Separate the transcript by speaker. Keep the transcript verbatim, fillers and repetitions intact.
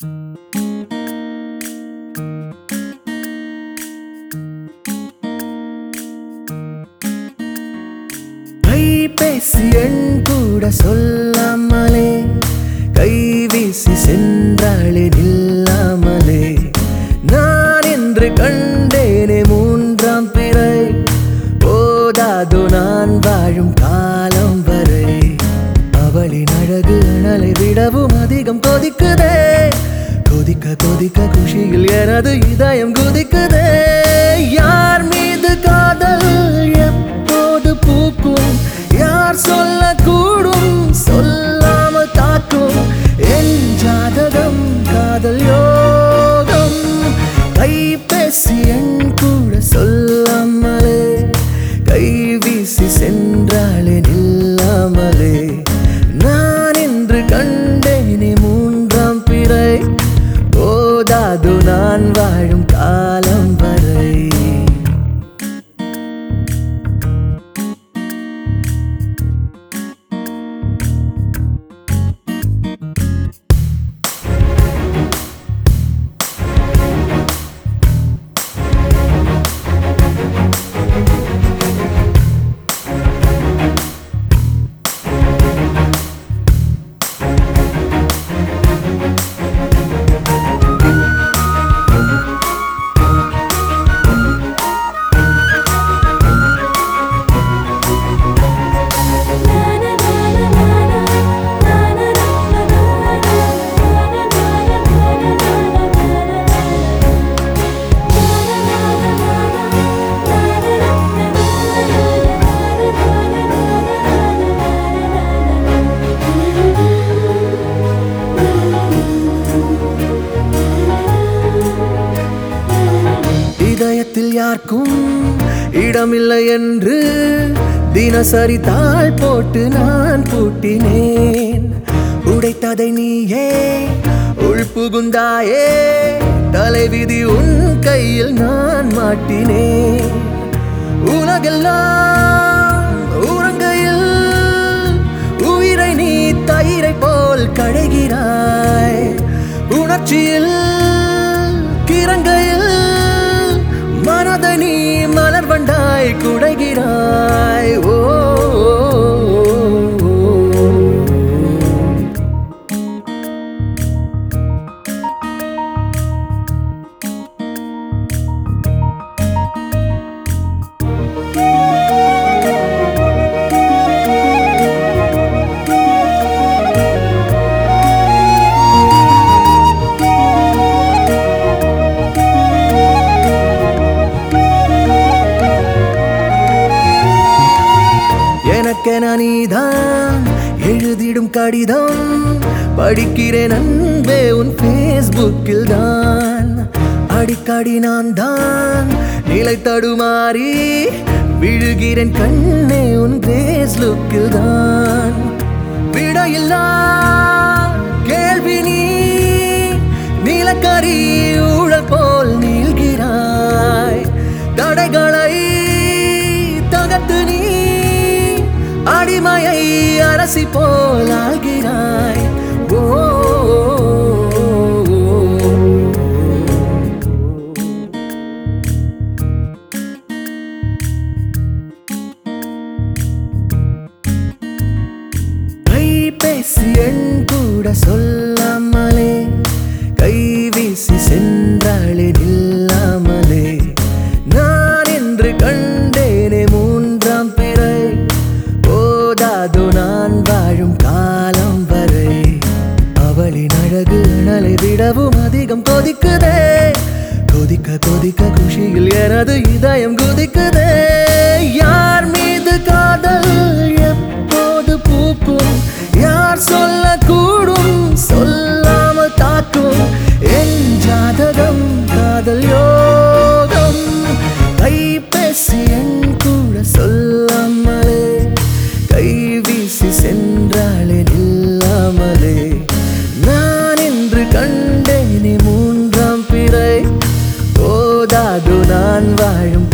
Speaker 1: கைபேசி எண் கூட சொல்லாமலே கைவீசி சென்றாளே நில்லாமலே நான் என்று கண்டேனே மூன்றாம் பிறை போதாதோ நான் வாழும் காலம் வரை அவளின் அழகு அனலை விடவும் அதிகம் கொதிக்குதே கொதிக்க கொதிக்க குஷியில் எனது இதயம் குதிக்குதே யார் மீது காதல் எப்போது பூக்கும் யார் சொல்லக்கூடும் சொல்லாம தாக்கும் என் ஜாதகம் காதல் யோகம் கைபேசி எண் கூட சொல்லாமலே கைவீசி சென்றாளே நில்லாமலே நான் என்று கண்டேனே மூன்றாம் பிறை போதாது நான் வாழும் காலம் வரை இதயத்தில் யாருக்கும் இடமில்லை என்று தினசரி தாள் போட்டு நான் பூட்டினேன் உடைத்ததை நீயே உள்புகுந்தாயே தலைவிதி உன் கையில் நான் மாட்டினேன் உலகெல்லாம் உறங்கையில் உயிரை நீ தயிரை போல் கடைகிறாய் உணர்ச்சியில் கிறங்கையில் மனதை நீ மலர் வண்டாய் குடைகிறாய் ஓ எனக்கென நீதான் எழுதிடும் கடிதம் படிக்கிறேன் அன்பே உன் பேஸ்புக்கில் தான் அடிக்கடி நான் தான் நிலை தடுமாறி விழுகிறேன் கண்ணே உன் பேஸ்புக்கில் தான் விடையில்லா கேள்வி நீ நீலக்கரி ஊழல் போல் நீள்கிறாய் தடைகளை தகர்த்து நீ அடிமையை அரசி போல் ஆள்கிறாய் ஓ கைபேசி எண் கூட சொல்லாமலே கைவீசி சென்றாளே நில்லாமலே நான் என்று கண்டேனே மூன்றாம் பிறை போதாது நான் வாழும் காலம் வரை அவளின் அழகு அனலை விடவும் அதிகம் கொதிக்குதே கொதிக்க கொதிக்க குஷியில் எனது இதயம் குதிக்குதே யார் மீது காதல் எப்போது பூக்கும் யார் சொல்லக்கூடும் சொல்லாம தாக்கும் என் ஜாதகம் காதல் யோகம் கைபேசி எண் கூட சொல்லாமலே கைவீசி சென்றாளே நில்லாமலே நான் என்று கண்டேனே மூன்றாம் பிறை போதாது நான் வாழும்